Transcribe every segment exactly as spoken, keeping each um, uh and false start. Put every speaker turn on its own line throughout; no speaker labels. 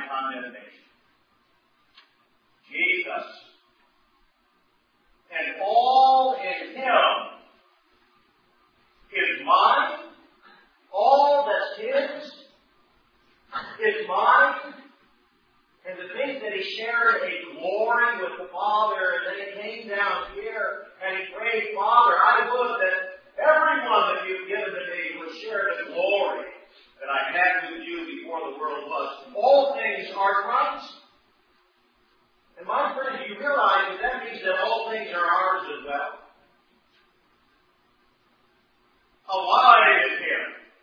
condemnation. Jesus. And all in Him is mine. All that's His is mine. And to think that He shared a glory with the Father, and then He came down here and He prayed, Father, I would that everyone that You've given to me would share the glory that I had with You before the world was. All things are Christ. And my friend, you realize that that means that all things are ours as well. Alive in Him.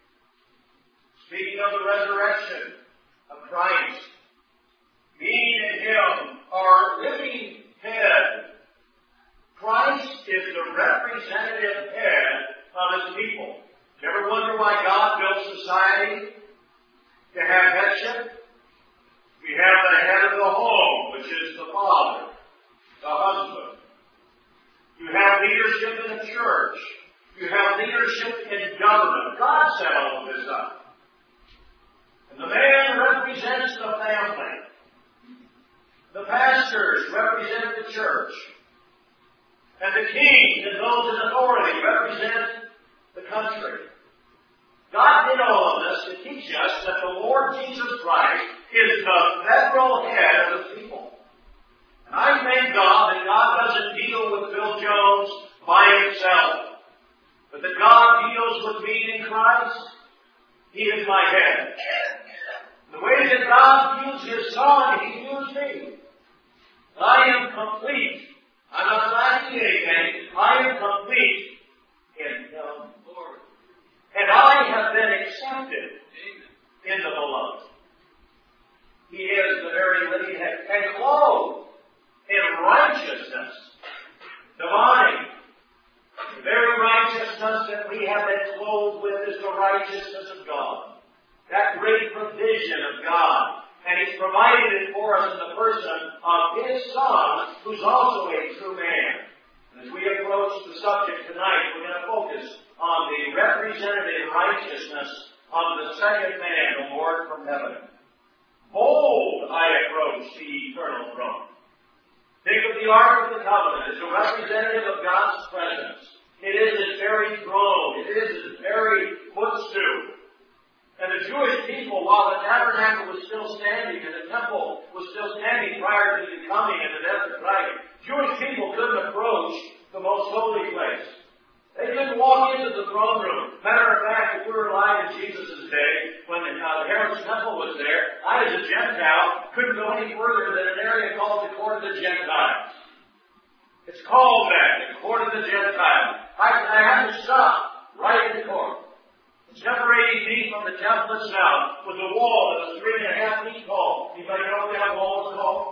Speaking of the resurrection of Christ, being in Him, our living head. Christ is the representative head of His people. You ever wonder why God built society to have headship? We have the head of the home, which is the father, the husband. You have leadership in the church. You have leadership in government. God set all of this up. And the man represents the family. The pastors represent the church. And the king and those in authority represent the country. God did all of this to teach us that the Lord Jesus Christ is the federal head of His people. And I thank God that God doesn't deal with Bill Jones by himself, but that God deals with me in Christ. He is my head. The way that God views His Son, He views me. I am complete. I'm not lacking anything. I am complete in Him. And I have been accepted in the Beloved. He is the very living head. And clothed in righteousness divine. The very righteousness that we have been clothed with is the righteousness of God. That great provision of God. And He's provided it for us in the person of His Son, who's also a true man. And as we approach the subject tonight, we're going to focus on the representative righteousness of the second man, the Lord from heaven. Bold I approach the eternal throne. Think of the Ark of the Covenant as a representative of God's presence. It is His very throne. It is His very footstool. And the Jewish people, while the tabernacle was still standing and the temple was still standing prior to the coming and the death of Christ, Jewish people couldn't approach the most holy place. They couldn't walk into the throne room. Matter of fact, if we were alive in Jesus' day, when the uh, Herod's temple was there, I, as a Gentile, couldn't go any further than an area called the Court of the Gentiles. It's called that, the Court of the Gentiles. I, I had to stop right in the court. Separating me from the temple itself was a wall that was three and a half feet tall. Anybody know what that wall was called?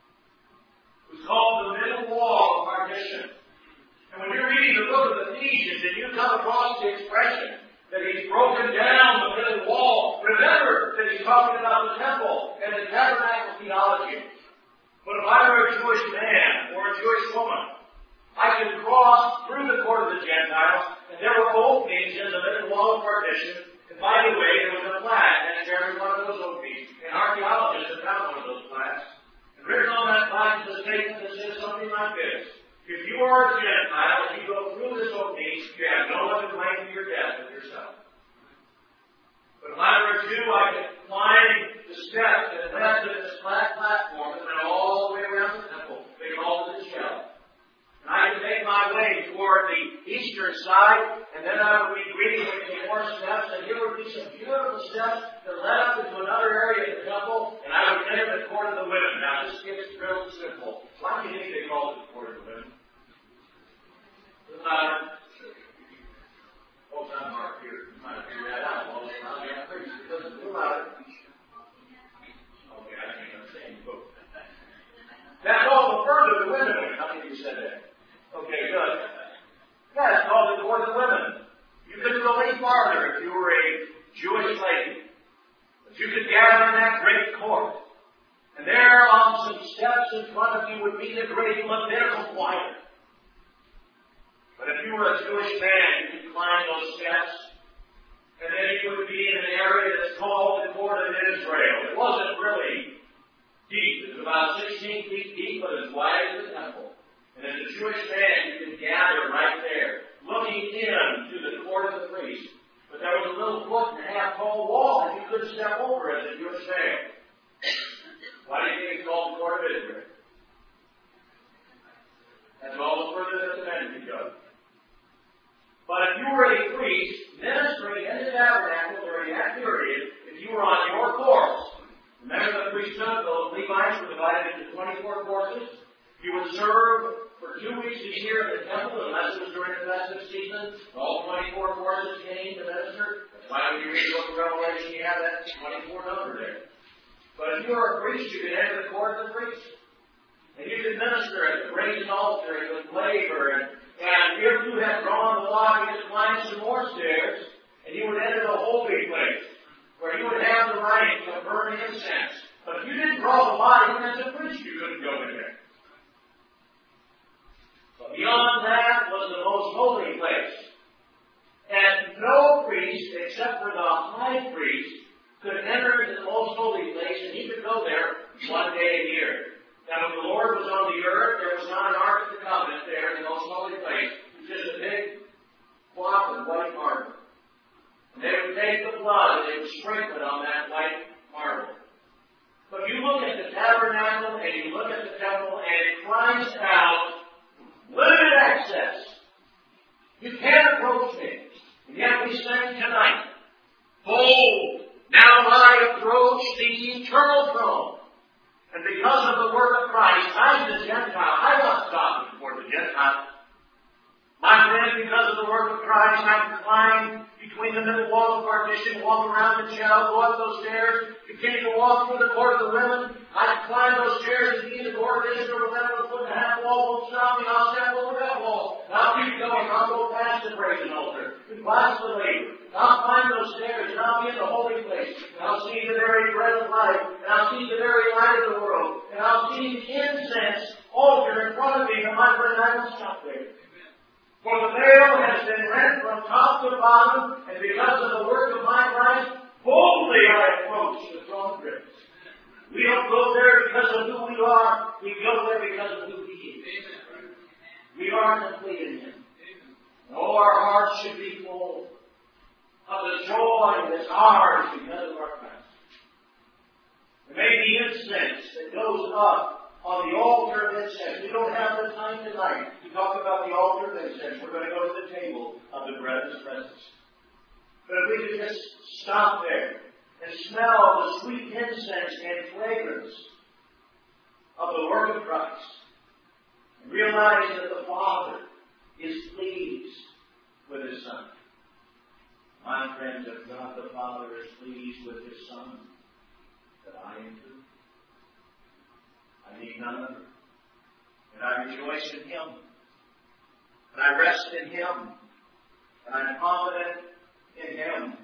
It was called the middle wall of partition. And when you're reading the book of Ephesians and you come across the expression that He's broken down the middle wall, remember that He's talking about the temple and the tabernacle theology. But if I were a Jewish man or a Jewish woman, I could cross through the court of the Gentiles, and there were openings in the middle wall of partition. And by the way, there was a flag next to every one of those openings. And archaeologists have found one of those flags. And written on that flag is a statement that says something like this. If you are a Gentile, and you go through this opening, you have no one to claim your death but yourself. But if I were a Jew, I could climb the steps that led to this flat platform and then all the way around the temple. They called it the shell. And I could make my way toward the eastern side, and then I would be greeting with some more steps, and here would be some beautiful steps that led up into another area of the temple, and I would enter the court of the women. Now, this gets real simple. Why do you think they call it the court of the women? Doesn't matter. Oh, not Mark here. You might have figured that out. Well, it's not that preach. It doesn't matter. Okay, I can't understand your book. That's all the further the women went. How many of you said that? Okay, good. Yeah, it's called the Court of the Women. You couldn't go any farther if you were a Jewish lady. But you could gather in that great court. And there on some steps in front of you would be the great Levitical choir. But if you were a Jewish man, you could climb those steps. And then you would be in an area that's called the Court of Israel. It wasn't really deep. It's about sixteen feet deep, but as wide as the temple. And as a Jewish man, you could gather right there, looking into the court of the priest. But there was a little foot and a half tall wall that you couldn't step over as a Jewish man. Why do you think it's called the court of Israel? That's all the further that the men could go. But if you were a priest ministering in the tabernacle during that period, if you were on your course, remember the priesthood, the Levites were divided into twenty-four courses. You would serve for two weeks a year in the temple, unless it was during the festive season. All twenty-four courses came to minister. That's why when you read the book of Revelation, you have that twenty-four number there. But if you were a priest, you could enter the court of the priest. And you could minister at the brazen altar and with labor. And, and if you had drawn the law, you could climb some more stairs, and you would enter the holy place, where you would have the right to burn incense. But if you didn't draw the law, even as a priest, you couldn't go in there. But beyond that was the most holy place. And no priest, except for the high priest, could enter into the most holy place, and he could go there one day a year. Now, when the Lord was on the earth, there was not an Ark of the Covenant there in the most holy place. It was just a big cloth of white marble. And they would take the blood and they would sprinkle it on that white marble. But you look at the tabernacle and you look at the temple, and it cries out, limited access. You can't approach me. And yet we sing tonight, behold, now I approach the eternal throne. And because of the work of Christ, I'm the Gentile. I was stopping for the Gentile. My friend, because of the work of Christ, I can climb between the middle wall of partition, walk around the shell, go up those stairs, continue to walk through the court of the women. I can climb those stairs and be in the court of Israel without a foot and a half wall won't stop me. I'll step over that wall. I'll keep going. I'll go past the brazen altar and past the labor. I'll climb those stairs and I'll be in the holy place. And I'll see the very bread of life. And I'll see the very light of the world. And I'll see the incense altar in front of me. And my friend, I won't stop there. For the veil has been rent from top to bottom, and because of the work of my Christ, boldly I approach the throne of grace. We don't go there because of who we are. We go there because of who He is. We are complete in Him. And all our hearts should be full of the joy that's ours because of our Christ. There may be incense that goes up on the altar of incense. We don't have the time tonight to talk about the altar of incense. We're going to go to the table of the bread of His presence. But if we could just stop there and smell the sweet incense and fragrance of the work of Christ, and realize that the Father is pleased with His Son. My friends, if God the Father is pleased with His Son, that I am too. I need none other. And I rejoice in Him. And I rest in Him. And I'm confident in Him.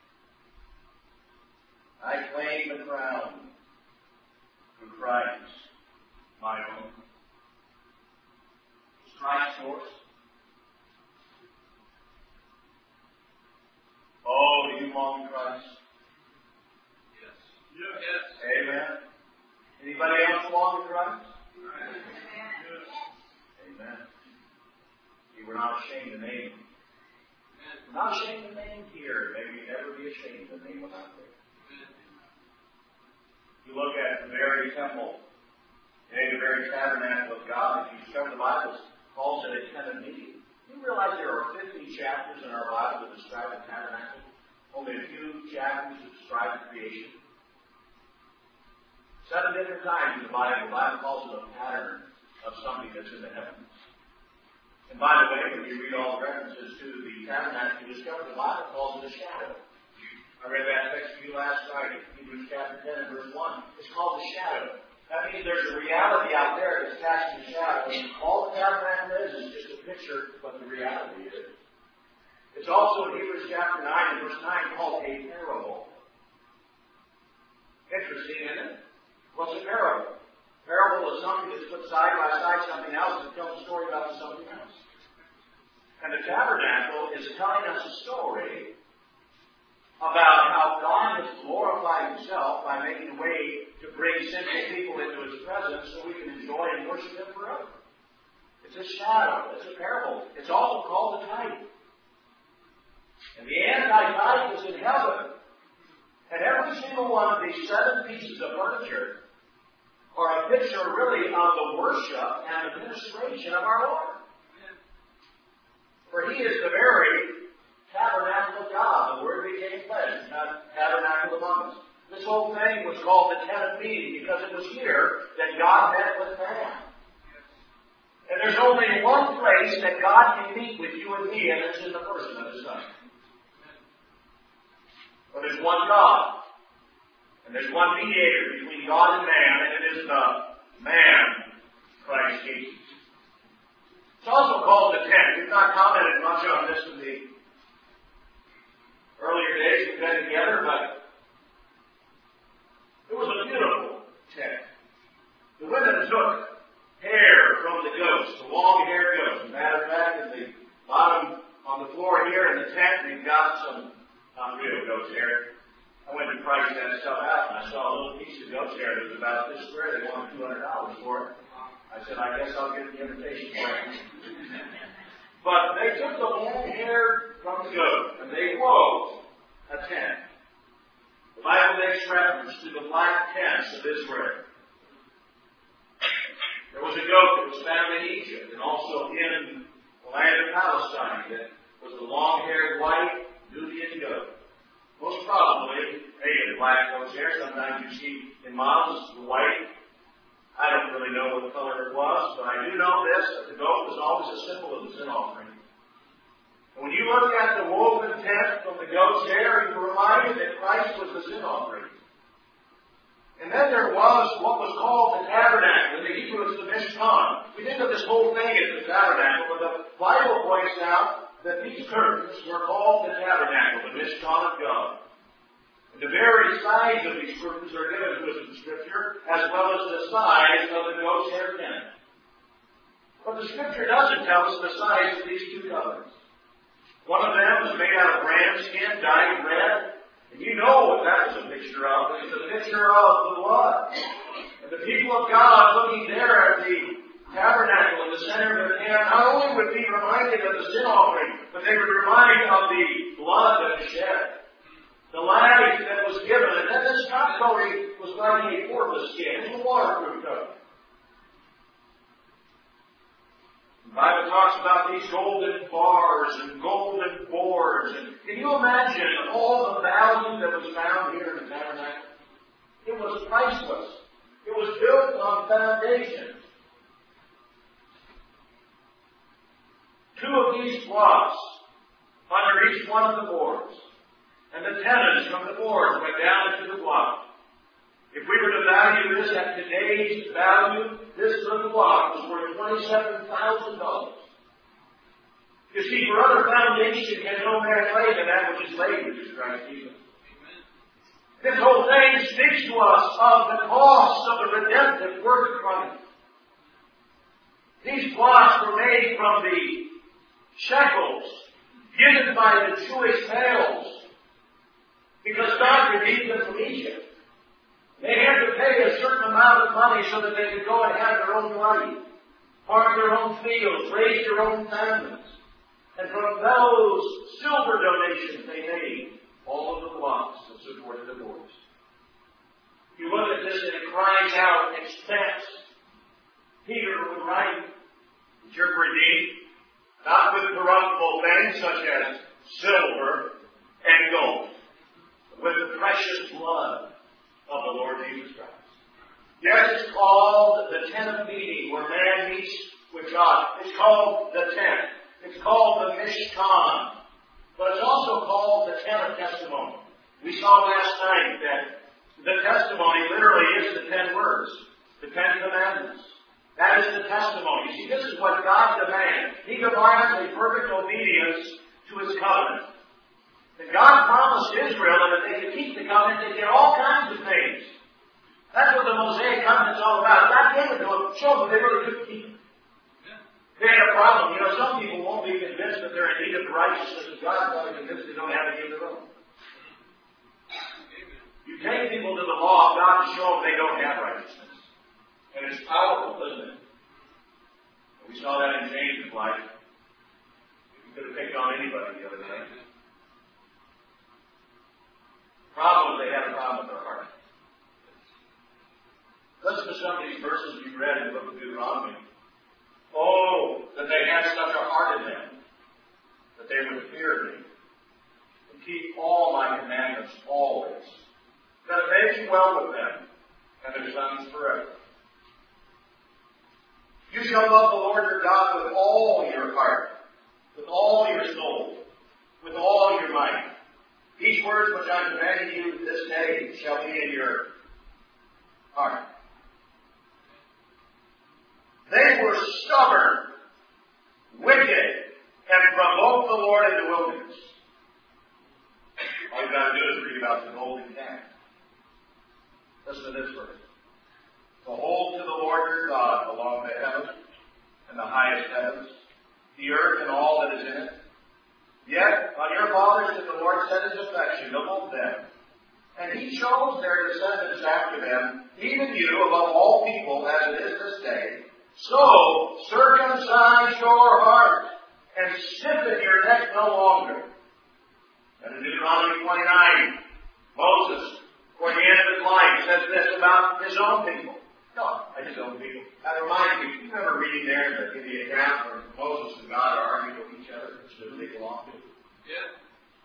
I claim the crown through Christ, my own. Is Christ yours? Oh, do you belong to Christ? Yes. Yes. Amen. Anybody else belong to Christ? Amen. Amen. You were not ashamed to name Him. We're not ashamed to name here. Maybe you'd never be ashamed to name Him out there. You look at the very temple, and the very tabernacle of God. If you discover the Bible, Paul said it's kind of neat. You realize there are fifty chapters in our Bible that describe the tabernacle? Only a few chapters that describe the creation. Seven different times in the Bible, the Bible calls it a pattern of something that's in the heavens. And by the way, when you read all the references to the tabernacle, you discover the Bible calls it a shadow. I read that text to you last Friday, Hebrews chapter ten and verse one. It's called a shadow. That means there's a reality out there that's casting a shadow. All the tabernacle is is just a picture of what the reality is. It's also in Hebrews chapter nine and verse nine called a parable. Interesting, isn't it? What's a parable? Parable is something that's put side by side something else and tells a story about something else. And the tabernacle is telling us a story about how God has glorified Himself by making a way to to bring sinful people into His presence so we can enjoy and worship Him forever. It's a shadow. It's a parable. It's also called a type. And the anti-type is in heaven. And every single one of these seven pieces of furniture are a picture really of the worship and administration of our Lord. For He is the very tabernacle of God. The Word became flesh, not tabernacle among us. This whole thing was called the tent of meeting because it was here that God met with man. And there's only one place that God can meet with you and me, and it's in the person of His Son. Well, there's one God. And there's one mediator between God and man, and it is the man, Christ Jesus. It's also called the tent. We've not commented much on this in the earlier days we've been together, but it was a beautiful tent. The women took hair from the goats, the long-haired goats. As a matter of fact, in the bottom on the floor here in the tent, we've got some not real goat's hair. I went to price that stuff out, and I saw a little piece of goat's hair that was about this square. They wanted two hundred dollars for it. I said, I guess I'll get the invitation for it. But they took the long hair from the goat, and they wove a tent. The Bible makes reference to the black tents of Israel. There was a goat that was found in Egypt, and also in the land of Palestine, that was the long-haired white Nubian goat. Most probably, hey, the black goat's hair. Sometimes you see in models the white. I don't really know what color it was, but I do know this, that the goat was always a symbol of the sin offering. And when you look at the woven tent from the goat's hair, you're reminded that Christ was the sin offering. And then there was what was called the tabernacle. In the Hebrew, it's the Mishkan. We think of this whole thing as the tabernacle, but the Bible points out that these curtains were called the tabernacle, the Mishkan of God. And the very size of these curtains are given to us in Scripture, as well as the size of the goat's hair tent. But the Scripture doesn't tell us the size of these two coverings. One of them was made out of ram skin, dyed red. And you know what that was a picture of. It was a picture of the blood. And the people of God looking there at the tabernacle in the center of their camp not only would be reminded of the sin offering, but they would remind of the blood that was shed. The life that was given. And then this top coating was like a porpoise skin. It was a waterproof coating. The Bible talks about these golden bars and golden boards. And can you imagine all the value that was found here in the tabernacle? It was priceless. It was built on foundations. Two of these blocks under each one of the boards. And the tenons from the boards went down into the block. If we were to value this at today's value, this little block was worth twenty-seven thousand dollars. You see, for other foundation can no man lay than that which is laid, which is Christ Jesus. This whole thing speaks to us of the cost of the redemptive work of Christ. These blocks were made from the shekels given by the Jewish males, because God redeemed them from Egypt. They had to pay a certain amount of money so that they could go and have their own life, farm their own fields, raise their own families. And from those silver donations they made all of the blocks that supported the boards. You look at this and it cries out expense. Peter would write, you're redeemed, not with corruptible things such as silver and gold, but with the precious blood of the Lord Jesus Christ. Yes, it's called the tent of meeting, where man meets with God. It's called the tent. It's called the Mishkan. But it's also called the tent of testimony. We saw last night that the testimony literally is the ten words, the ten commandments. That is the testimony. See, this is what God demands. He demands a perfect obedience to His covenant. And God promised Israel that if they could keep the covenant, they'd get all kinds of things. That's what the Mosaic covenant's all about. God gave it to them, showed them they really couldn't keep it. They had a problem. You know, some people won't be convinced that they're in need of the righteousness of God until they're convinced they don't have any of their own. You take people to the law of God to show them they don't have righteousness. And it's powerful, isn't it? We saw that in James' life. You could have picked on anybody the other day. The problem is they had a problem with their heart. Listen to some of these verses you read in the book of Deuteronomy. Oh, that they had such a heart in them, that they would fear me, and keep all my commandments always, that it may be well with them, and their sons forever. You shall love the Lord your God with all your heart, with all your soul, with all your might. These words which I am commanding you this day shall be in your heart. They were stubborn, wicked, and provoked the Lord in the wilderness. All you've got to do is read about the golden calf. Listen to this verse. Behold, to the Lord your God belong the heavens and the highest heavens, the earth and all that is in it. Yet on your fathers did the Lord set his affection above them, and he chose their descendants after them, even you above all people, as it is this day. So circumcise your heart and stiffen your neck no longer. And in Deuteronomy twenty-nine, Moses, toward the end of his life, says this about his own people. No, his own people. That reminds me, you remember reading there in the, in the account where Moses and God are arguing with each other, which who they belong to. Yeah.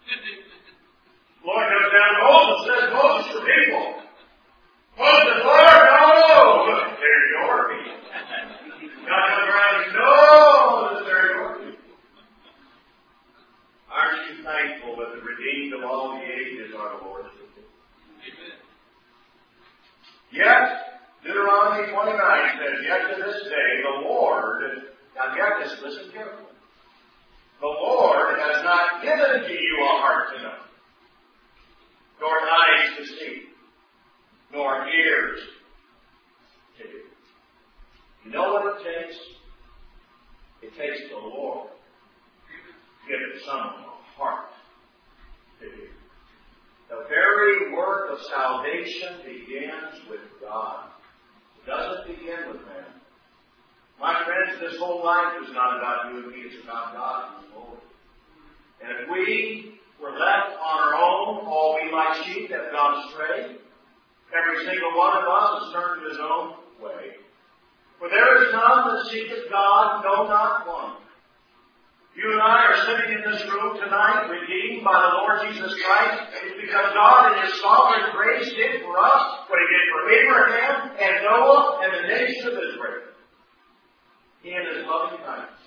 Lord comes down to Moses, says, Moses, your people. Moses, Lord, no! They're your people. God comes around and says, no, they're your people. Aren't you thankful that the redeemed of all the ages are the Lord's people? Amen. Yes, Deuteronomy twenty-nine says, yet to this day the Lord, now get this, listen carefully. The Lord has not given to you a heart to know, nor eyes to see, nor ears to hear. You know what it takes? It takes the Lord to give someone a heart to hear. The very work of salvation begins with God. It doesn't begin with man. My friends, this whole life is not about you and me. It's about God and the Lord. And if we were left on our own, all we like sheep have gone astray. Every single one of us has turned to his own way. For there is none that seeketh God, no, not one. You and I are sitting in this room tonight, redeemed by the Lord Jesus Christ. It's because God in His sovereign grace did for us what He did for Abraham and Noah and the nation of Israel. He in His loving kindness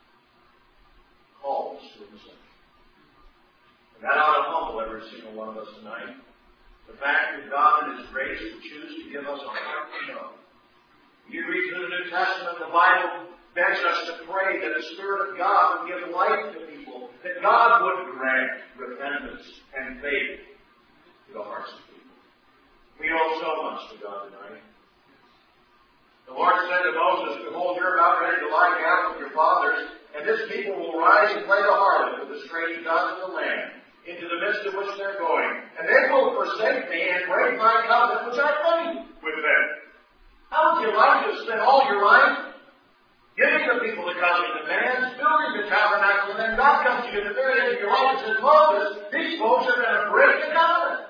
calls to Himself. And that ought to humble every single one of us tonight. The fact that God in His grace would choose to give us a heart to know. You read through the New Testament, the Bible begs us to pray that the Spirit of God would give life to people, that God would grant repentance and faith to the hearts of people. We owe so much to God tonight. The Lord said to Moses, behold, you're about ready to lie down with your fathers, and this people will rise and play the harlot with the strange gods of the land, into the midst of which they're going. And they will forsake me and break my covenant which I made with them. How would you like to spend all your life giving the people the covenant demands, building the tabernacle, and then God comes to you at the very end of your life and says, Moses, these folks are going to break the covenant.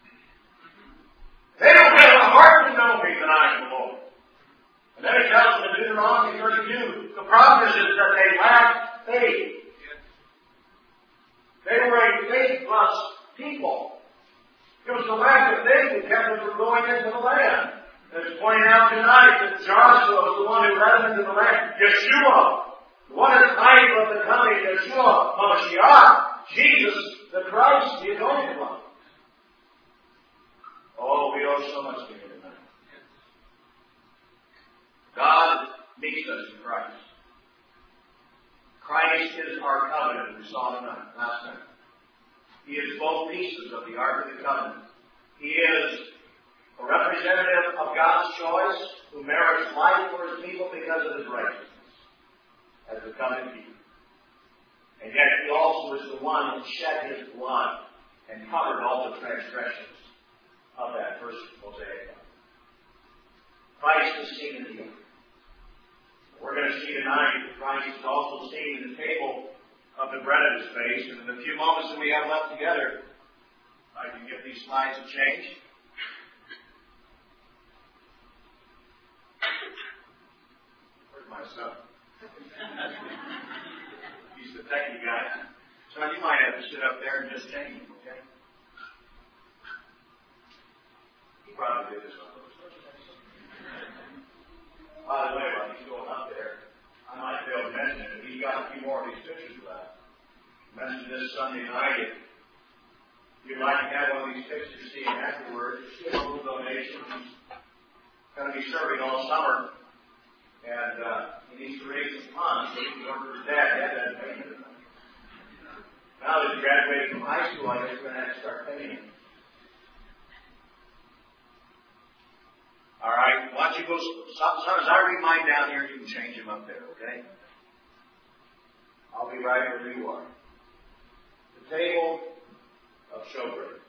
They don't have a heart to know me that I am the Lord. And then it tells them in Deuteronomy thirty-two, the problem is that they lacked faith. They were a faithless people. It was the lack of faith that kept them from going into the land. It's pointed out tonight that Joshua was the one who led them into the land. Yeshua, the one is type of the coming Yeshua, Mashiach, Jesus, the Christ, the anointed one. Oh, we owe so much to Him tonight. God meets us in Christ. Christ is our covenant, we saw tonight, last night. He is both pieces of the Ark of the Covenant. He is a representative of God's choice who merits life for His people because of His righteousness as the covenant keeper. And yet He also is the one who shed His blood and covered all the transgressions of that first Mosaic law. Christ is seen in the ark. We're going to see tonight that Christ is also seen in the table of the bread of His face. And in the few moments that we have left together, I can get these slides a change. Where's my son? He's the techie guy. So you might have to sit up there and just change him, okay? He probably did this on those. By the way, while he's going up there, I might be able to mention it. He's got a few more of these pictures left. I mentioned this Sunday night. If you'd like to have one of these pictures seen afterwards, give a little donation. He's going to be serving all summer. And uh, he needs to raise some funds so he can work for his dad. Dad doesn't pay him. Now that he graduated from high school, I guess we're going to have to start paying him. All right, why don't you go, son, as I read mine down here, you can change them up there, okay? I'll be right where you are. The table of showbread.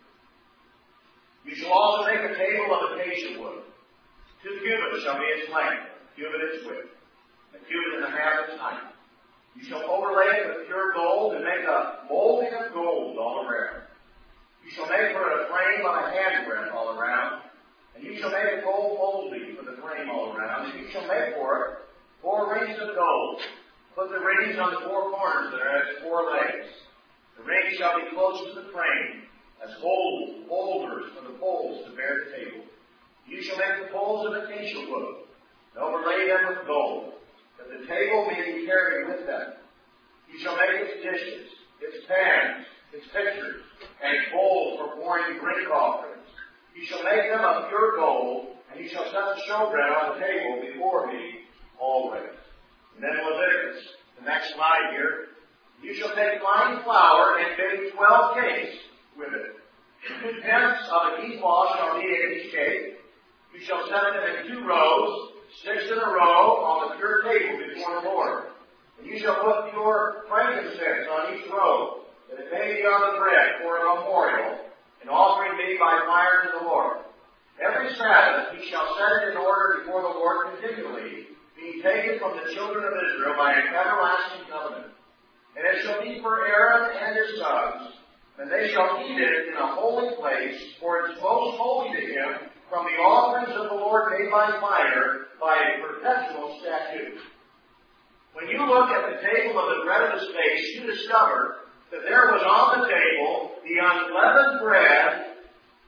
You shall also make a table of acacia wood. Two cubits shall be its length, a cubit its width, a cubit and a half its height. You shall overlay it with pure gold and make a molding of gold all around. You shall make for it a frame of a handbreadth all around. And you shall make a gold molding for the frame all around. And you shall make for it four rings of gold. Put the rings on the four corners that are as four legs. The rings shall be close to the frame, as holders, holders for the poles to bear the table. You shall make the poles of acacia wood, and overlay them with gold, that the table may be carried with them. You shall make its dishes, its pans, its pitchers, and its bowls for pouring drink offerings. You shall make them of pure gold, and you shall set the showbread on the table before me always. And then Leviticus, the next slide here. You shall take fine flour and bake twelve cakes with it. Two tenths of an ephah shall be in each cake. You shall set them in two rows, six in a row, on the pure table before the Lord. And you shall put pure frankincense on each row, that it may be on the bread for a memorial, an offering made by fire to the Lord. Every Sabbath he shall set it in order before the Lord continually, being taken from the children of Israel by an everlasting covenant. And it shall be for Aaron and his sons, and they shall eat it in a holy place, for it is most holy to him, from the offerings of the Lord made by fire, by a perpetual statute. When you look at the table of the bread of His face, you discover that there was on the table the unleavened bread,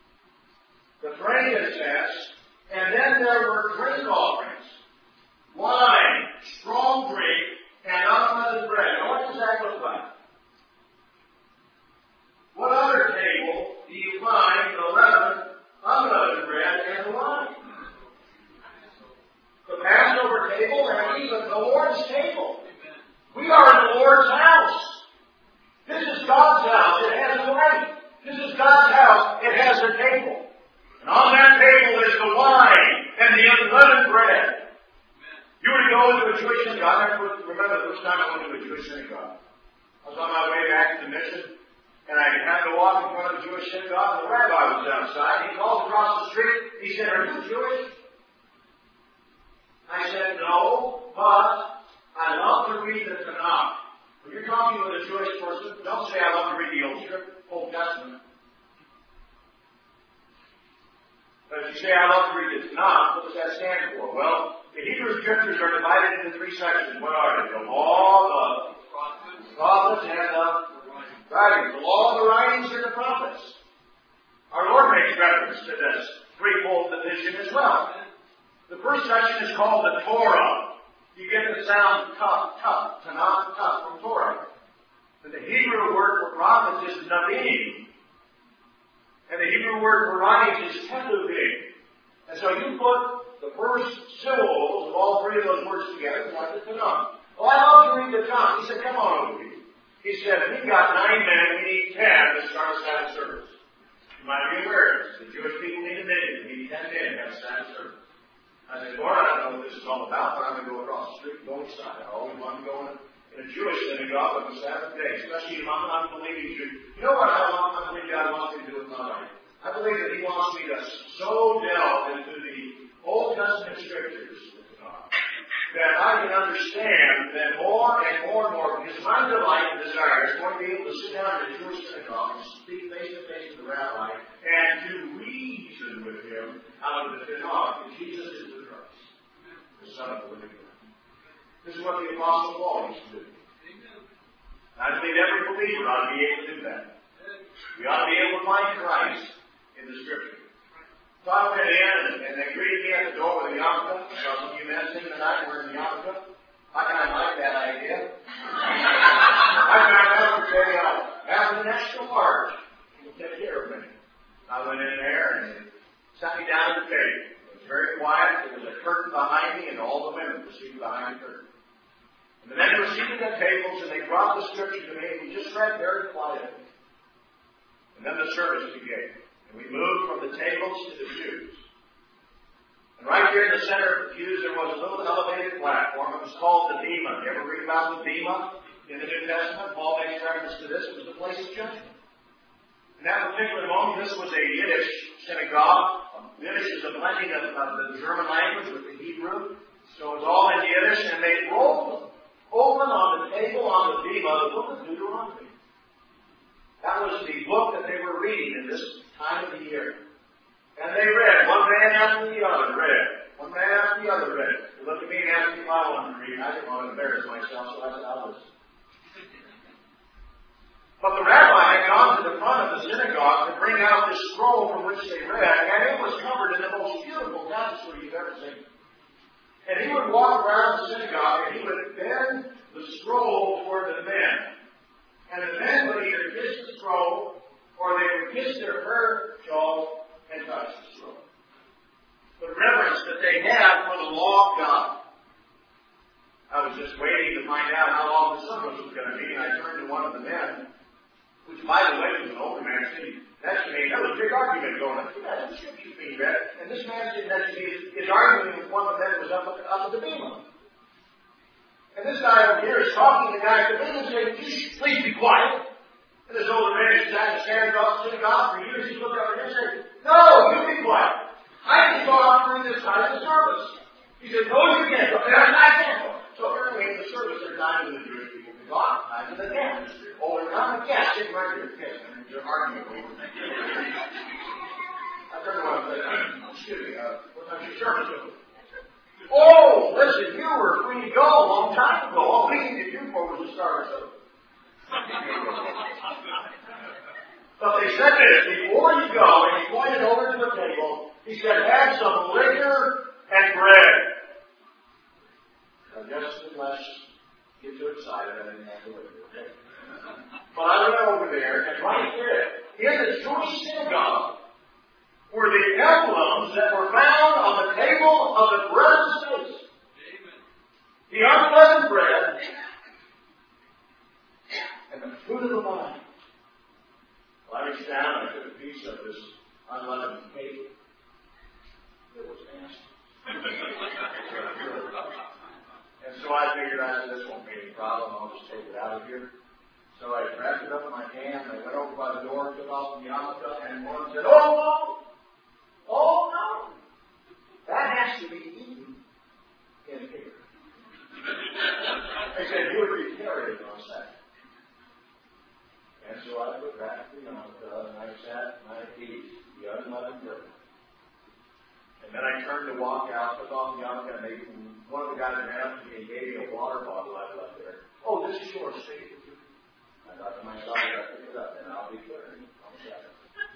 the frankincense, and then there were drink offerings. Wine, strong drink, and unleavened bread. Now what does that look like? What other table do you find the leavened, unleavened bread and the wine? The Passover table and even the Lord's table. We are in the Lord's house. This is God's house. It has a light. This is God's house. It has a table. And on that table is the wine and the unleavened bread. You were to go into a Jewish synagogue. I remember the first time I went to a Jewish synagogue. I was on my way back to the mission, and I had to walk in front of the Jewish synagogue, and the rabbi was outside. He called across the street. He said, "Are you Jewish?" I said, "No, but I love to read the Tanakh." When you're talking with a Jewish person, don't say, "I love to read the Old, Old Testament." But if you say, "I love to read the Tanakh," what does that stand for? Well, the Hebrew Scriptures are divided into three sections. What are they? The law, the prophets, and the writings. The law, the writings, and the prophets. Our Lord makes reference to this threefold division as well. The first section is called the Torah. You get the sound tough, tough, Tanakh, tough from Torah. And the Hebrew word for prophets is Nabim. And the Hebrew word for writings is Ketuvim. And so you put the first syllables of all three of those words together, like the Tanakh. Well, I love to read the Tanakh. He said, "Come on over here." He said, "We've got nine men, we need ten to start a Sabbath service." You might be aware of this. The Jewish people need a million. We need ten men to have a Sabbath service. I said, "Lord, I don't know what this is all about, but I'm going to go across the street and go inside. I always want to go in a, in a Jewish synagogue on the Sabbath day, especially if I'm an unbelieving Jew. You know what I want, unbelieving God wants me to do with my life? I believe that He wants me to so delve into the Old Testament Scriptures that I can understand them more and more and more, because my delight and desire is going to be able to sit down in a Jewish synagogue and speak face to face with the rabbi and to reason with him out of the Tanakh that Jesus is the Christ, the Son of the living God. This is what the Apostle Paul used to do. I believe every believer ought to be able to do that. We ought to be able to find Christ in the Scripture. So I went in, and, and they greeted me at the door with a yarmulke. Some of you men sitting tonight wearing the yarmulke. I kind of like that idea. I found out that they uh, have the National Guard to take care of me. I went in there, and they sat me down at the table. It was very quiet. There was a curtain behind me, and all the women were seated behind the curtain. And the men were seated at tables, and they brought the Scripture to me, and we just read very quietly. And then the service began. And we moved from the tables to the pews. And right here in the center of the pews, there was a little elevated platform. It was called the Bema. You ever read about the Bema in the New Testament? Paul makes reference to this. It was the place of judgment. In that particular moment, this was a Yiddish synagogue. Yiddish is a blending of, of the German language with the Hebrew. So it was all in Yiddish, and they rolled open on the table on the Bema the book of Deuteronomy. That was the book that they were reading in this time of the year. And they read. One man after the other read. One man after the other read. They looked at me and asked me if I wanted to read. I didn't want to embarrass myself, so I said, I'll listen. But the rabbi had gone to the front of the synagogue to bring out this scroll from which they read, and it was covered in the most beautiful tapestry you've ever seen. And he would walk around the synagogue, and he would bend the scroll toward the men. And the men would either kiss the scroll, or they would kiss their fur shawl and touch the scroll. The reverence that they had for the law of God. I was just waiting to find out how long the service was going to be, and I turned to one of the men, which, by the way, was an older man sitting next to me. There was a big argument going on. Yeah, the Scripture's being read. And this man sitting next to me is, is arguing with one of the men who was up at the, up at the Bema. And this guy over here is talking to the guy at the Bema and saying, please be quiet. And this older man who's sat in the synagogue for years, he looked up at him and said, no, you be quiet. I can talk during this time of the service. He said, no, you can't. And I can't. So apparently in the service, there's time for the Jewish people to talk, time for the dance. Oh, and I'm a cat sitting right here. Yes, you're arguing over me. I turned around and said, excuse me, uh, what time's your service over? Oh, listen, you were free to go a long time ago. All we needed you for was a starter soda. But they said this, before you go, and he pointed over to the table, he said, have some liquor and bread. Now, just unless you get too excited, I didn't have to liquor, okay? But I went over there, and right there, in the Jewish synagogue, were the emblems that were found on the table of the bread of the saints. The unleavened bread and the fruit of the vine. Well, I reached down and I took a piece of this unleavened cake. It was nasty. And so I figured, I said, this won't be any problem. I'll just take it out of here. So I wrapped it up in my hand, and I went over by the door, took off the yarmulke, and one said, oh, no! Oh, no! That has to be eaten in here. They said, you would be carried on Saturday. And so I put back the yarmulke, and I sat and I ate the unleavened bread. And then I turned to walk out, took off the yarmulke, and they, one of the guys ran up to me and gave me a water bottle I left there. Oh, this is yours, take it. I thought to myself, I pick it up, and I'll be clear on Saturday.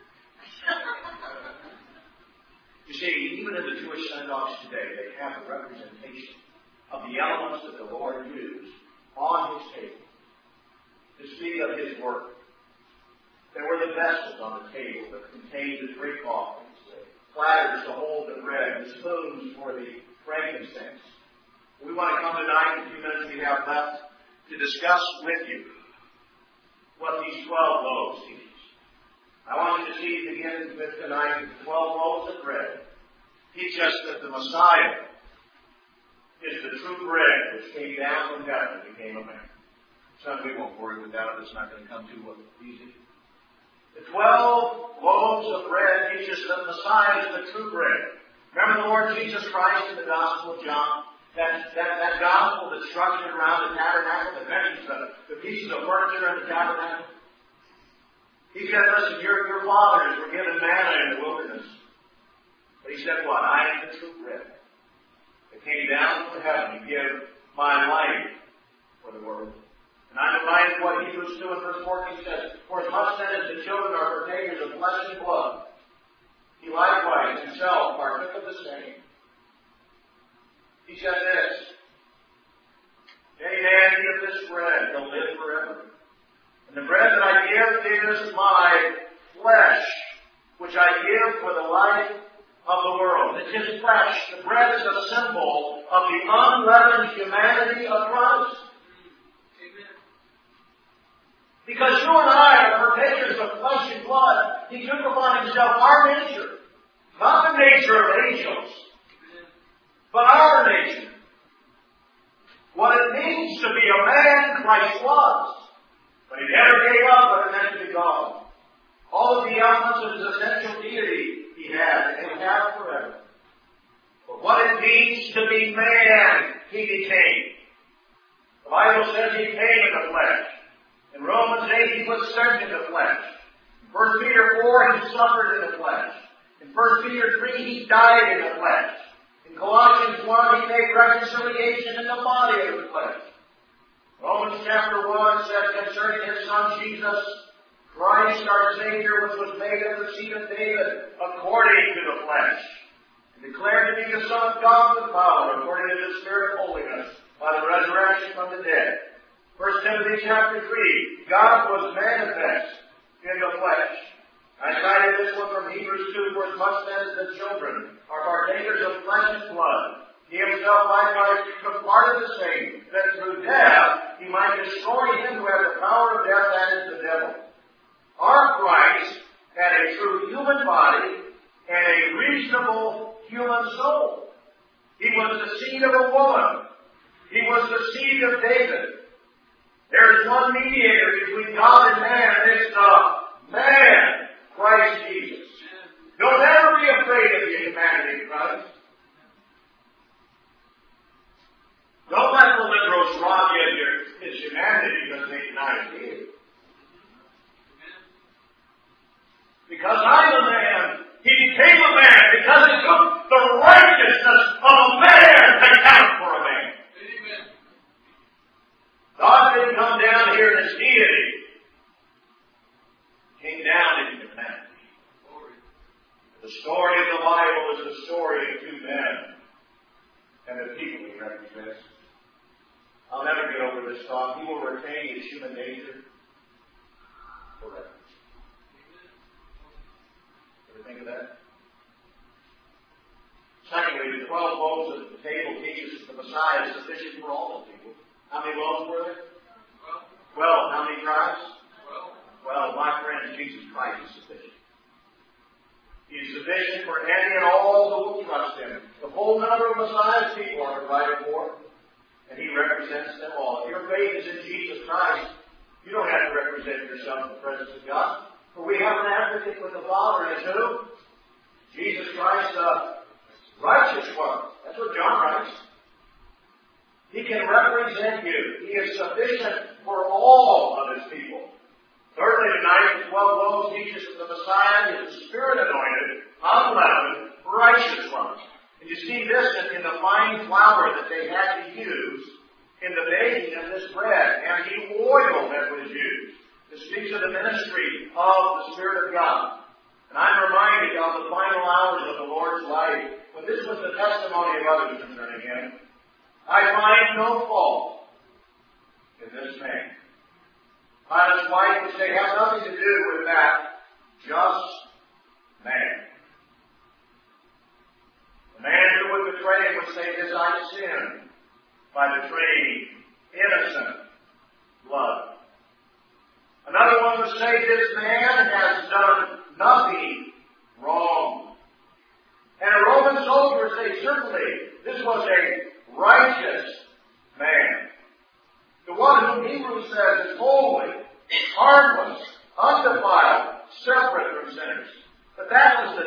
You see, even in the Jewish synagogues today, they have a representation of the elements that the Lord used on His table to speak of His work. There were the vessels on the table that contained the drink offerings, the platters to hold the bread, the spoons for the frankincense. We want to come tonight, in the few minutes we have left, to discuss with you what these twelve loaves teach. I want you to see, begin with tonight, the twelve loaves of bread teach us that the Messiah is the true bread which came down from heaven and became a man. Son, we won't worry with that. It's not going to come too easy. The twelve loaves of bread teaches that Messiah is the true bread. Remember the Lord Jesus Christ in the Gospel of John? That, that, that gospel that's structured around the tabernacle that mentions the, the pieces of furniture in the tabernacle. He said, listen, your, your fathers were given manna in the wilderness. But he said what? I am the true bread that came down from heaven to give my life for the world. And I'm reminded what Hebrews two and verse fourteen says, for as much then as the children are partakers of flesh and blood, he likewise himself partook of the same. He said this, any man eat of this bread, he'll live forever. And the bread that I give is my flesh, which I give for the life of the world. It's his flesh. The bread is a symbol of the unleavened humanity of Christ. Amen. Because you and I are partakers of flesh and blood, he took upon himself our nature. Not the nature of angels, but our nature. What it means to be a man, Christ was. But he never gave up what it meant to be God. All of the elements of his essential deity he had, and he had forever. But what it means to be man, he became. The Bible says he came in the flesh. In Romans eight, he was sent in the flesh. In First Peter four, he suffered in the flesh. In First Peter three, he died in the flesh. In Colossians one, he made reconciliation in the body of the flesh. Romans chapter one says concerning his Son Jesus, Christ our Savior, which was made of the seed of David, according to the flesh, and declared to be the Son of God with power, according to the Spirit of holiness, by the resurrection from the dead. First Timothy chapter three, God was manifest in the flesh. I cited this one from Hebrews two, for as much then as the children are partakers of flesh and blood, he himself likewise took part of the same, that through death he might destroy him who had the power of death, that is the devil. Our Christ had a true human body and a reasonable human soul. He was the seed of a woman. He was the seed of David. There is one mediator between God and man, and it's the man, Christ Jesus. Don't ever be afraid of the humanity of Christ. Don't let the liberals rob you of your, his humanity because they deny his deity. Because I'm a man, he became a man because he took the righteousness of a man to count for a man. Amen. God didn't come down here in his deity. He came down in humanity. The story of the Bible is the story of two men and the people he represents. I'll never get over this thought. He will retain his human nature forever. Ever think of that? Secondly, the twelve loaves at the table teaches that the Messiah is sufficient for all the people. How many loaves were there? Twelve. How many tribes? Well, my friend, Jesus Christ is sufficient. He is sufficient for any and all who will trust him. The whole number of Messiah's people are provided for, and he represents them all. If your faith is in Jesus Christ, you don't have to represent yourself in the presence of God. For we have an advocate with the Father, and it's who? Jesus Christ, the righteous one. That's what John writes. He can represent you. He is sufficient for all of his people. Thirdly, tonight, the twelve loaves teaches that the Messiah is the Spirit-anointed, unleavened, righteous one. And you see this in the fine flour that they had to use in the baking of this bread, and the oil that was used. It speaks of the ministry of the Spirit of God. And I'm reminded of the final hours of the Lord's life, when this was the testimony of others concerning him. I find no fault in this man. Pilate's wife would say, have nothing to do with that. Just man. The man who would betray him would say, this I sinned by betraying innocent blood. Another one would say, this man has done nothing wrong. And a Roman soldier would say, certainly, this was a righteous man. The one whom Hebrews says is holy, harmless, undefiled, set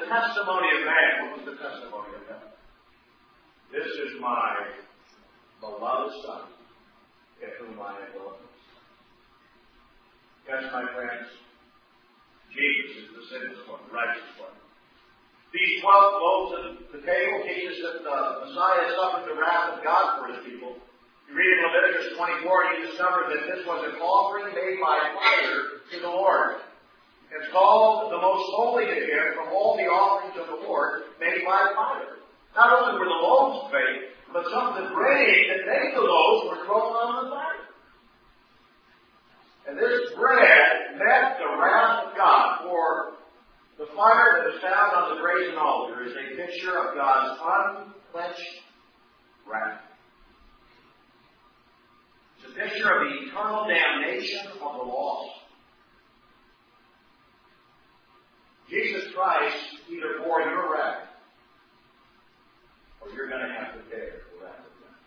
the testimony of man. What was the testimony of man? This is my beloved Son, in whom I am well pleased. Yes, my friends, Jesus is the sinless one, the righteous one. These twelve loaves of the table teach us that the Messiah suffered the wrath of God for his people. You read in Leviticus twenty-four, and you discover that this was an offering made by fire to the Lord. It's called the most holy to him from all the offerings of the Lord made by fire. Not only were the loaves baked, but some of the grain that made the loaves were thrown on the fire. And this bread met the wrath of God, for the fire that is found on the brazen altar is a picture of God's unquenched wrath. It's a picture of the eternal damnation of the lost. Jesus Christ either bore your wrath, or you're going to have to bear the wrath of God.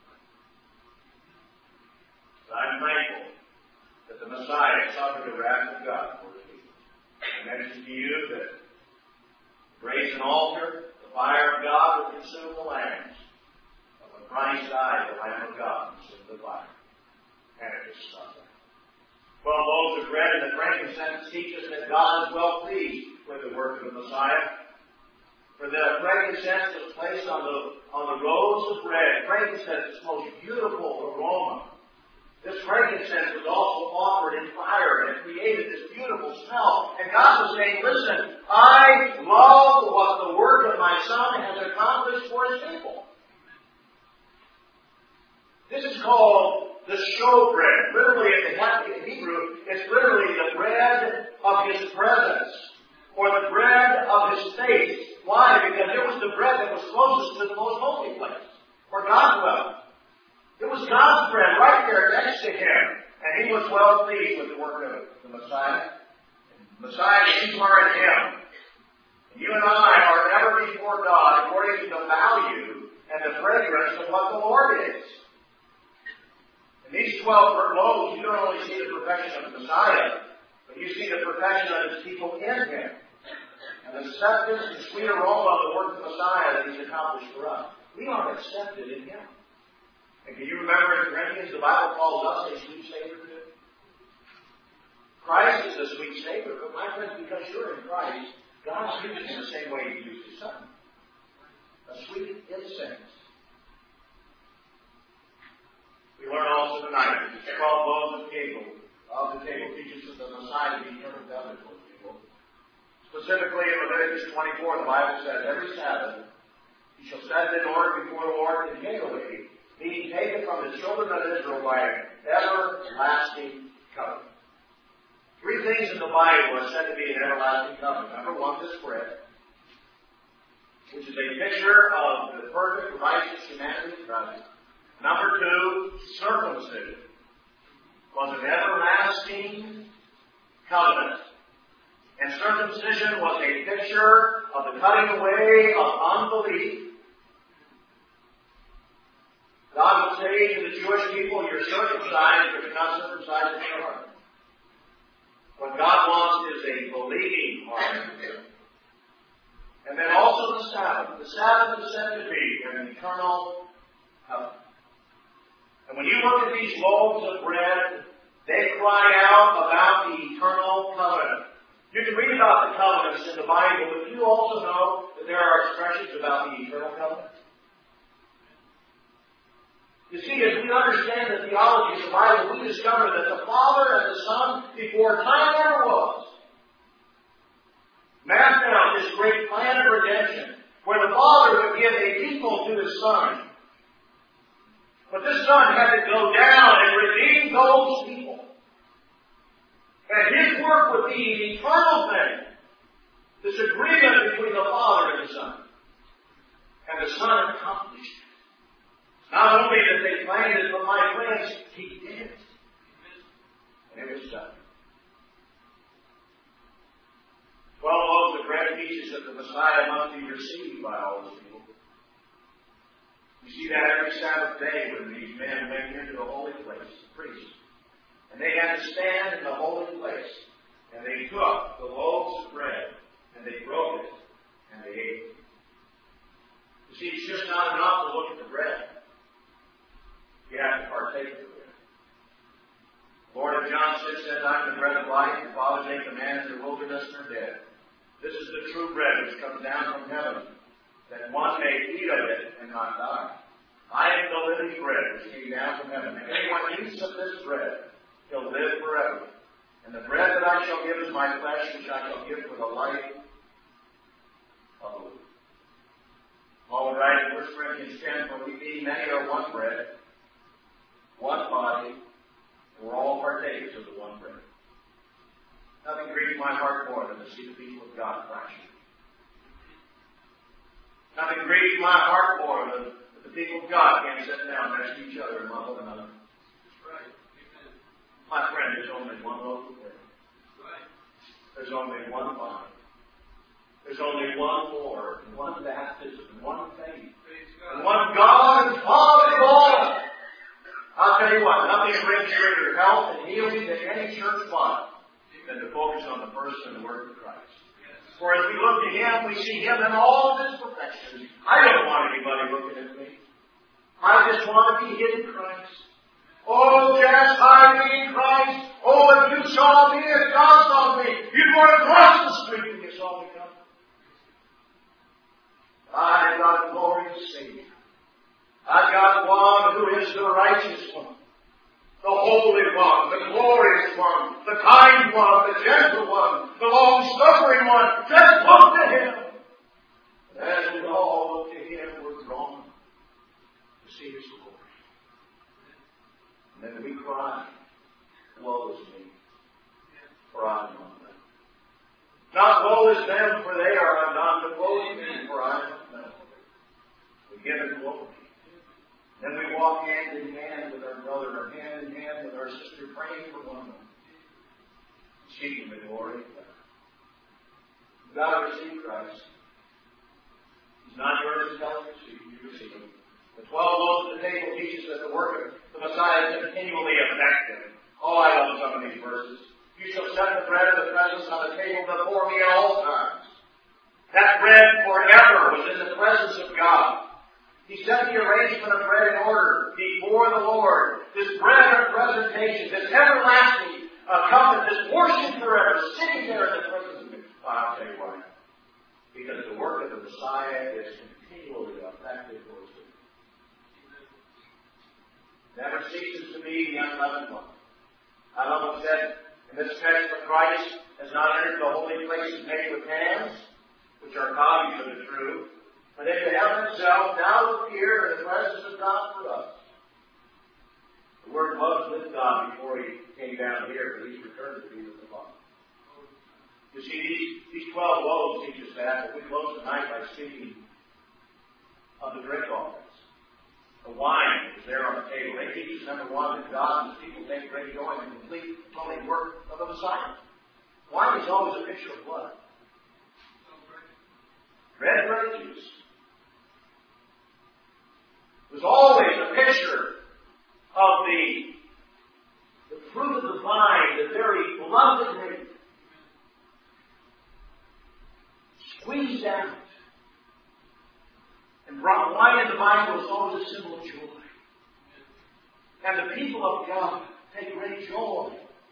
But I'm thankful that the Messiah suffered the wrath of God for his people. I mentioned to you that the brazen altar, the fire of God would consume the lambs. But when Christ died, the Lamb of God consumed the fire. And it just stopped there. Twelve loaves of bread and the frankincense teach us that God is well pleased with the work of the Messiah. For the frankincense was placed on the on the rows of bread. Frankincense is the most beautiful aroma. This frankincense was also offered in fire, and it created this beautiful smell. And God was saying, listen, I love what the work of my Son has accomplished for his people. This is called the showbread. Literally, in the Hebrew, it's literally the bread of his presence, or the bread of his face. Why? Because it was the bread that was closest to the most holy place, where God dwelt. It was God's bread right there next to him. And he was well pleased with the work of the Messiah. The Messiah, you are in him. And you and I are ever before God according to the value and the fragrance of what the Lord is. In these twelve loaves, you don't only see the perfection of the Messiah, but you see the perfection of his people in him. And the acceptance and sweet aroma of the work of the Messiah that he's accomplished for us. We are accepted in him. And can you remember in Corinthians, the Bible calls us a sweet savor too? Christ is a sweet savor, but my friends, because you're in Christ, God uses you in the same way he used his Son. A sweet incense. We learn also tonight that the twelve loaves of the table, of the table teaches us the Messiah to be eternal covenant for the people. Specifically in Leviticus twenty-four, the Bible says, every Sabbath you shall set it in order before the Lord continually, being taken from the children of Israel by an everlasting covenant. Three things in the Bible are said to be an everlasting covenant. Number one, this bread, which is a picture of the perfect, righteous humanity of Christ. Number two, circumcision was an everlasting covenant. And circumcision was a picture of the cutting away of unbelief. God would say to the Jewish people, you're circumcised, but you're not circumcised in your heart. What God wants is a believing heart. And then also the Sabbath. The Sabbath is said to be an eternal covenant. And when you look at these loaves of bread, they cry out about the eternal covenant. You can read about the covenants in the Bible, but you also know that there are expressions about the eternal covenant. You see, as we understand the theology of the Bible, we discover that the Father and the Son, before time ever was, mapped out this great plan of redemption, where the Father would give a people to His Son. But this Son had to go down and redeem those people. And His work would be an eternal thing. This agreement between the Father and the Son. And the Son accomplished it. Not only did they plan it, but my friends, He did it. And it was done. Twelve loaves of bread teaches that the Messiah must be received by all His people. You see that every Sabbath day when these men went into the holy place, the priests. And they had to stand in the holy place. And they took the loaves of bread, and they broke it, John six says, I'm the bread of life. The fathers ate the manna in the wilderness and are dead. This is the true bread which comes down from heaven, that one may eat of it and not die. I am the living bread which came down from heaven. If anyone eats of this bread, he'll live forever. And the bread that I shall give is my flesh, which I shall give for the life of the world. Paul would write in First Corinthians ten, for we being many are one bread, one body, we're all partakers of the one bread. Nothing grieves my heart more than to see the people of God crashing. Nothing grieves my heart more than that the people of God can't sit down next to each other and love one another. That's right. Amen. My friend, there's only one loaf of bread. That's right. There's only one body. There's only one Lord, one baptism, one faith, and one God and Father of all. I'll tell you what, nothing brings greater health and healing than any church body than to focus on the person and the work of Christ. For as we look to Him, we see Him in all of His perfections. I don't want anybody looking at me. I just want to be hid in Christ. Oh, just hide me in Christ. Oh, if you saw me, if God saw me, you'd want to cross the street when you saw me come. I've got a glorious Savior. I've got one who is the righteous one, the holy one, the glorious one, the kind one, the gentle one, the long-suffering one. Just look to Him. And as we all look to Him, we're drawn to see His glory. And then we cry, woe is me, for I am undone. Not woe is them, for they are undone, but woe is me, for I am undone. We give Him glory. Then we walk hand in hand with our brother, or hand in hand with our sister, praying for one another, seeking the glory of God. You've got to receive Christ. He's not yours to tell you to receive Him. The twelve loaves at the table teaches that the work of the Messiah is continually effective. Oh, I love some of these verses. You shall set the bread of the presence on the table before me at all times. That bread forever was in the presence of God. He set the arrangement of bread in order before the Lord. This bread of presentation, this everlasting uh, covenant, this worship forever, sitting there in the presence of God. Well, I'll tell you why. Because the work of the Messiah is continually effective towards it. Never ceases to be the unleavened one. I love what said in this text, for Christ has not entered the holy places made with hands, which are copies of the true, but into heaven itself, now appear in the presence of God for us. The Word was with God before He came down here, but He's returned to be with the Father. You see, these, these twelve loaves teach us that, but we close tonight by speaking of the drink offerings. The wine is there on the table. They teach us, number one, that God and His people take great joy in the complete atoning work of the Messiah. Wine is always a picture of blood. Red grape juice was always a picture of the, the fruit of the vine, the very blood of the grape, squeezed out. And wine in the Bible is always a symbol of joy. And the people of God take great joy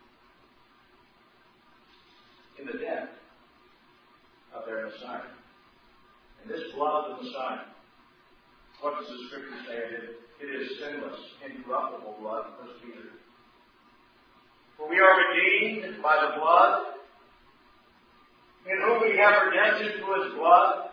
in the death of their Messiah. And this blood of the Messiah, what does the Scripture say? It, it is sinless, incorruptible blood, First Peter. For we are redeemed by the blood, in whom we have redemption through His blood.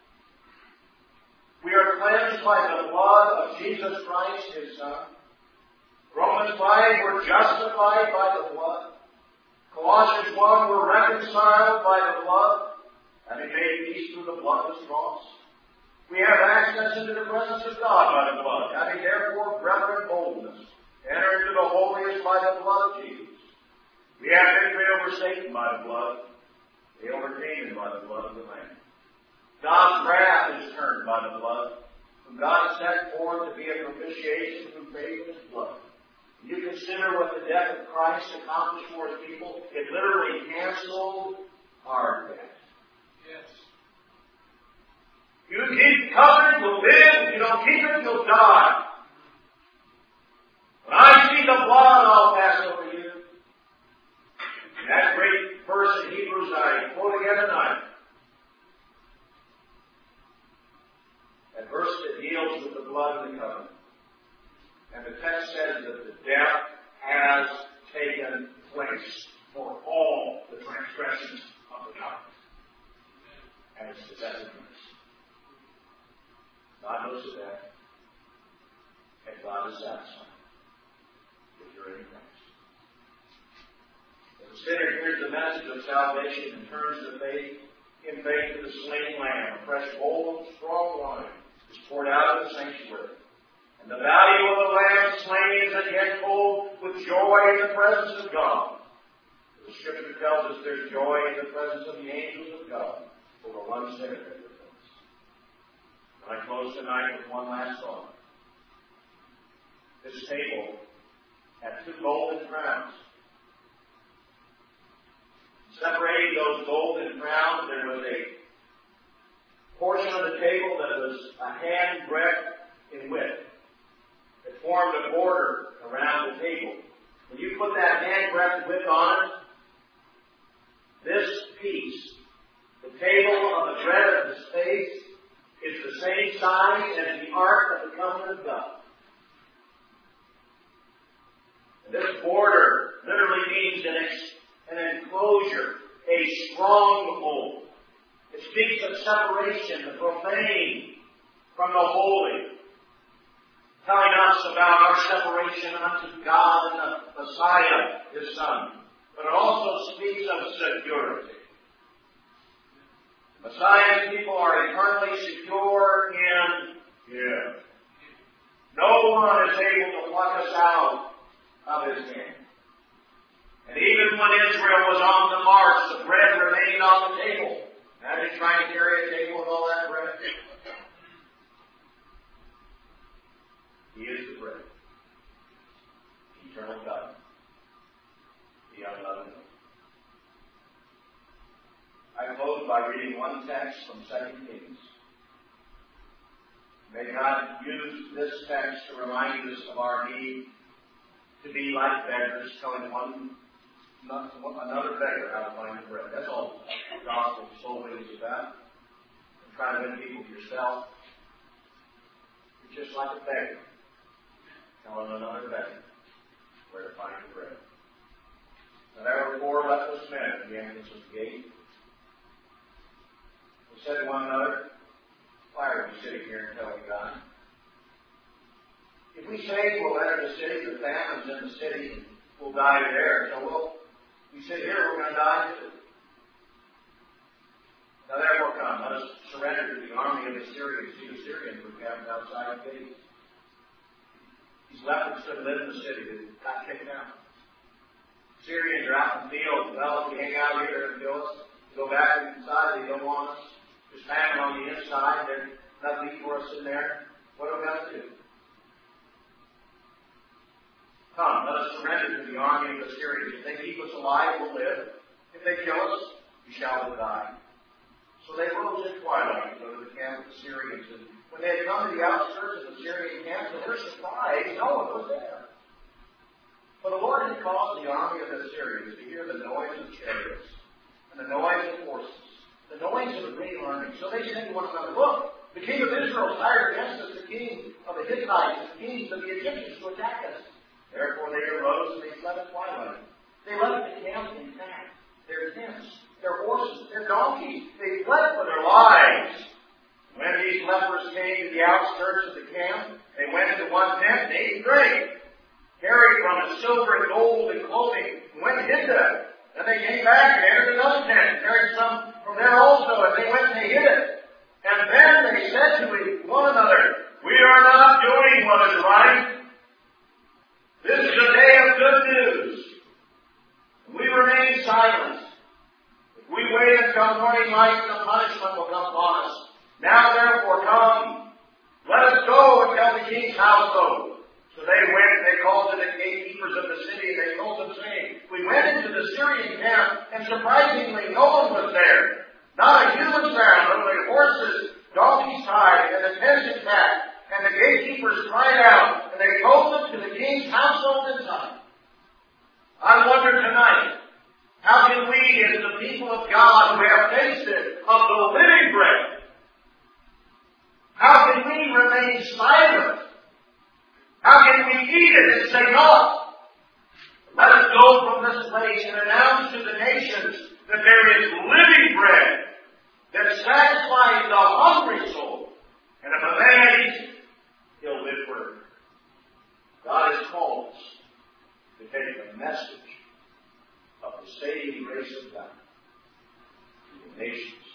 We are cleansed by the blood of Jesus Christ, His Son. Romans five, we're justified by the blood. Colossians one, we're reconciled by the blood, having made peace through the blood of His cross. We have access into the presence of God by the blood, having therefore brethren boldness to enter into the holiest by the blood of Jesus. We have victory over Satan by the blood. They overcame Him by the blood of the Lamb. God's wrath is turned by the blood, whom God set forth to be a propitiation through faith in His blood. You consider what the death of Christ accomplished for His people. It literally canceled our death. Yes. You keep the covenant, you'll live. If you don't keep it, you'll die. When I see the blood, I'll pass over you. in Hebrews I quote again tonight. That verse that deals with the blood of the covenant. And the text says that the death has taken place for all the transgressions of the covenant. And it's possessiveness. God knows the death. And God is satisfied if you're in Christ. If the sinner hears the message of salvation and turns to faith, in faith to the slain lamb, a fresh bowl of strong wine is poured out of the sanctuary. And the value of the lamb slain is again told with joy in the presence of God. The Scripture tells us there's joy in the presence of the angels of God over one sinner that repents. And I close tonight with one last thought. This table had two golden crowns. Separating those golden crowns, there was a portion of the table that was a hand breadth in width. It formed a border around the table. When you put that hand breadth width on it, this piece, the table of the bread of the space, is the same size as the ark of the covenant of God. And this border literally means an, ex- an enclosure, a stronghold. It speaks of separation, the profane from the holy, telling us about our separation unto God and the Messiah, His Son. But it also speaks of security. The Messiah's people are eternally secure in Him. No one is able to pluck us out of His hand. And even when Israel was on the march, the bread remained on the table. Imagine trying to carry a table with all that bread. He is the bread. Eternal God. The unloving. I close by reading one text from Second Kings. May God use this text to remind us of our need to be like beggars, telling one another beggar how to find the bread. That's all the gospel of soul winning is about. And trying to win people to yourself. You're just like a beggar, telling another beggar where to find the bread. Now there were four leprous men at the entrance of the gate. They said to one another, "Why are we sitting here until we die? If we say we'll enter the city, the famine's in the city, and we'll die there. So we'll, we sit here, we're going to die too. Now therefore come, let us surrender to the army of the Syrians." See, the Syrians were camped outside the gates. These lepers couldn't live in the city. They got kicked out. Syrians are out in the field. Well, if we hang out here, they're going to kill us. Go back inside, they don't want us. There's famine on the inside. There's nothing for us in there. What are we going to do? Come, let us surrender to the army of the Syrians. If they keep us alive, we'll live. If they kill us, we shall die. So they rose at twilight to go to the camp of the Syrians. And when they had come to the outskirts of the Syrian camp, to their surprise, no one was there. For the Lord had caused the army of the Syrians to hear the noise of chariots, and the noise of horses, the noise of a great army. So they said to one another, "Look, the king of Israel hired against us the king of the Hittites, the kings of the Egyptians to attack us." Therefore they arose and they fled at twilight. They left the camp intact, their tents, their horses, their donkeys. They fled for their lives. When these lepers came to the outskirts of the camp, they went into one tent and ate and drank, carried from it silver and gold and clothing, and went and hid them. Then they came back and entered another tent, and carried some from there also, and they went and they hid it. And then they said to one another, "We are not doing what is right. This is a day of good news. We remain silent. If we wait until morning light, the punishment will come upon us. Now therefore come, let us go and tell the king's household." So they went and they called to the gatekeepers of the city, and they told them, saying, "We went into the Syrian camp, and surprisingly no one was there. Not a human sound, only horses, donkeys tied, and the tents intact. And the gatekeepers cried out, and they told them to the king's household inside." I wonder tonight, how can we, as the people say not. Let us go from this place and announce to the nations that there is living bread that satisfies the hungry soul. And if a man eats it, he'll live forever. God has called us to take the message of the saving grace of God to the nations.